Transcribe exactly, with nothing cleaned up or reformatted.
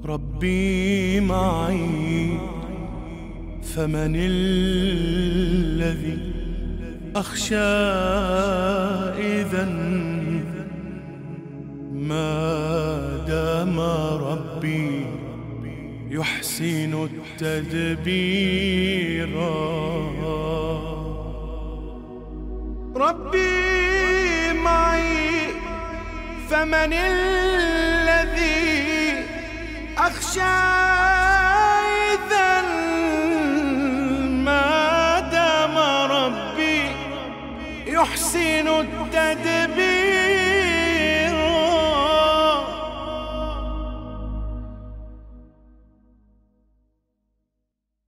ربي معي، فمن الذي أخشى إذا ما دام ربي يحسن التدبير. ربي معي، فمن الذي أخشى إذا ما دام ربي يحسن التدبير.